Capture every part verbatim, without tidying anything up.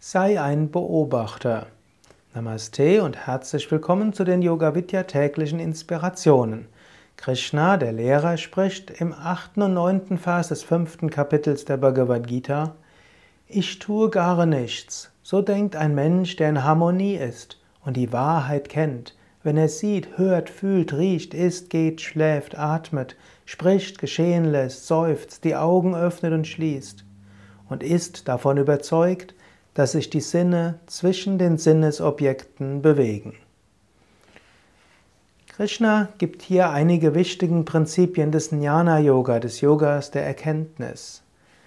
Sei ein Beobachter. Namaste und herzlich willkommen zu den Yoga Vidya täglichen Inspirationen. Krishna, der Lehrer, spricht im achten und neunten Vers des fünften Kapitels der Bhagavad Gita: Ich tue gar nichts. So denkt ein Mensch, der in Harmonie ist und die Wahrheit kennt, wenn er sieht, hört, fühlt, riecht, isst, geht, schläft, atmet, spricht, geschehen lässt, seufzt, die Augen öffnet und schließt und ist davon überzeugt, dass sich die Sinne zwischen den Sinnesobjekten bewegen. Krishna gibt hier einige wichtige Prinzipien des Jnana-Yoga, des Yogas der Erkenntnis.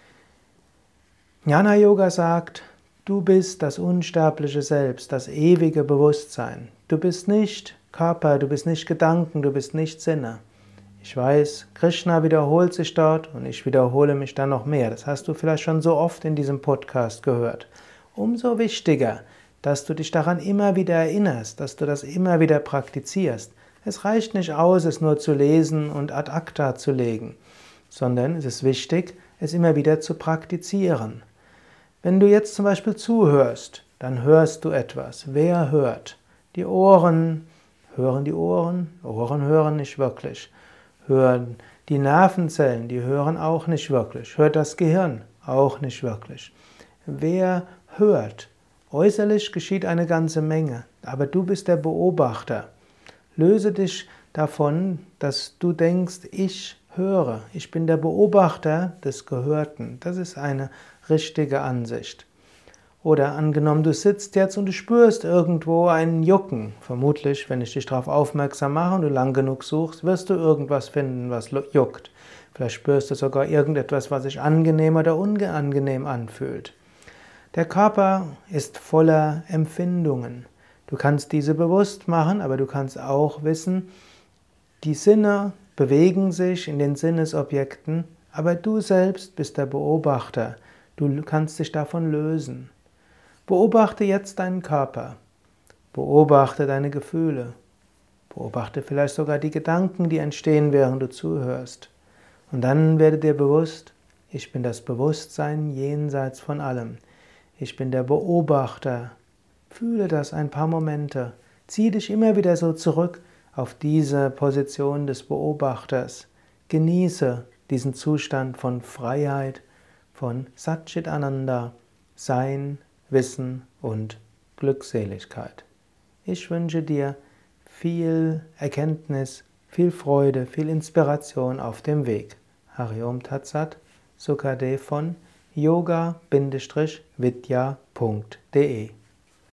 Jnana-Yoga sagt, du bist das unsterbliche Selbst, das ewige Bewusstsein. Du bist nicht Körper, du bist nicht Gedanken, du bist nicht Sinne. Ich weiß, Krishna wiederholt sich dort und ich wiederhole mich dann noch mehr. Das hast du vielleicht schon so oft in diesem Podcast gehört. Umso wichtiger, dass du dich daran immer wieder erinnerst, dass du das immer wieder praktizierst. Es reicht nicht aus, es nur zu lesen und ad acta zu legen, sondern es ist wichtig, es immer wieder zu praktizieren. Wenn du jetzt zum Beispiel zuhörst, dann hörst du etwas. Wer hört? Die Ohren. Hören die Ohren? Ohren hören nicht wirklich. Hören die Nervenzellen, die hören auch nicht wirklich. Hört das Gehirn? Auch nicht wirklich. Wer hört? Äußerlich geschieht eine ganze Menge, aber du bist der Beobachter. Löse dich davon, dass du denkst, ich höre. Ich bin der Beobachter des Gehörten. Das ist eine richtige Ansicht. Oder angenommen, du sitzt jetzt und du spürst irgendwo ein Jucken. Vermutlich, wenn ich dich darauf aufmerksam mache und du lang genug suchst, wirst du irgendwas finden, was juckt. Vielleicht spürst du sogar irgendetwas, was sich angenehm oder unangenehm anfühlt. Der Körper ist voller Empfindungen. Du kannst diese bewusst machen, aber du kannst auch wissen, die Sinne bewegen sich in den Sinnesobjekten, aber du selbst bist der Beobachter. Du kannst dich davon lösen. Beobachte jetzt deinen Körper. Beobachte deine Gefühle. Beobachte vielleicht sogar die Gedanken, die entstehen, während du zuhörst. Und dann werde dir bewusst, ich bin das Bewusstsein jenseits von allem. Ich bin der Beobachter. Fühle das ein paar Momente. Zieh dich immer wieder so zurück auf diese Position des Beobachters. Genieße diesen Zustand von Freiheit, von Satchit-Ananda, Sein, Wissen und Glückseligkeit. Ich wünsche dir viel Erkenntnis, viel Freude, viel Inspiration auf dem Weg. Hari Om Tat Sat, Sukadev von yoga Bindestrich vidya Punkt de